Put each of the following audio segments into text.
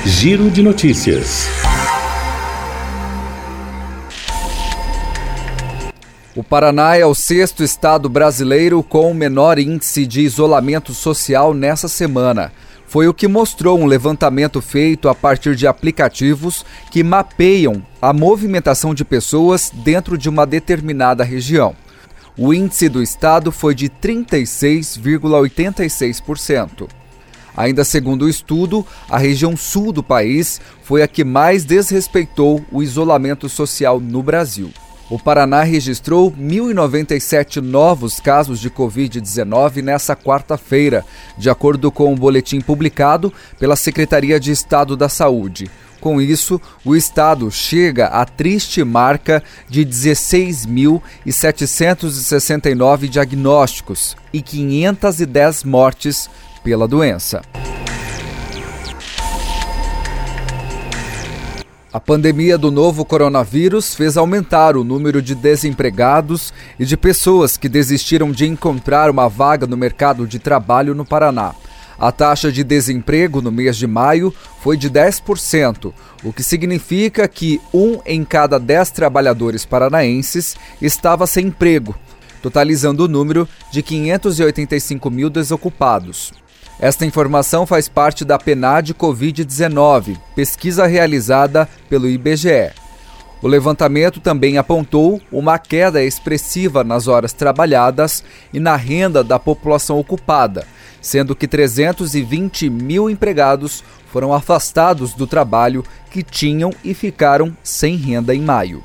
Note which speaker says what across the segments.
Speaker 1: Giro de notícias.
Speaker 2: O Paraná é o 6º estado brasileiro com o menor índice de isolamento social nessa semana. Foi o que mostrou um levantamento feito a partir de aplicativos que mapeiam a movimentação de pessoas dentro de uma determinada região. O índice do estado foi de 36,86%. Ainda segundo o estudo, a região sul do país foi a que mais desrespeitou o isolamento social no Brasil. O Paraná registrou 1.097 novos casos de Covid-19 nessa quarta-feira, de acordo com o boletim publicado pela Secretaria de Estado da Saúde. Com isso, o estado chega à triste marca de 16.769 diagnósticos e 510 mortes pela doença. A pandemia do novo coronavírus fez aumentar o número de desempregados e de pessoas que desistiram de encontrar uma vaga no mercado de trabalho no Paraná. A taxa de desemprego no mês de maio foi de 10%, o que significa que 1 em cada 10 trabalhadores paranaenses estava sem emprego, totalizando o número de 585 mil desocupados. Esta informação faz parte da PNAD Covid-19, pesquisa realizada pelo IBGE. O levantamento também apontou uma queda expressiva nas horas trabalhadas e na renda da população ocupada, sendo que 320 mil empregados foram afastados do trabalho que tinham e ficaram sem renda em maio.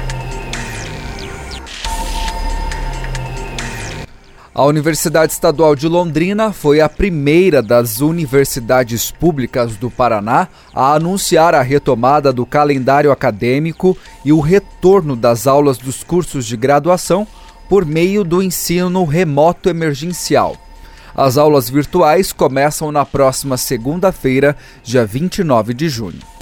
Speaker 2: A Universidade Estadual de Londrina foi a primeira das universidades públicas do Paraná a anunciar a retomada do calendário acadêmico e o retorno das aulas dos cursos de graduação por meio do ensino remoto emergencial. As aulas virtuais começam na próxima segunda-feira, dia 29 de junho.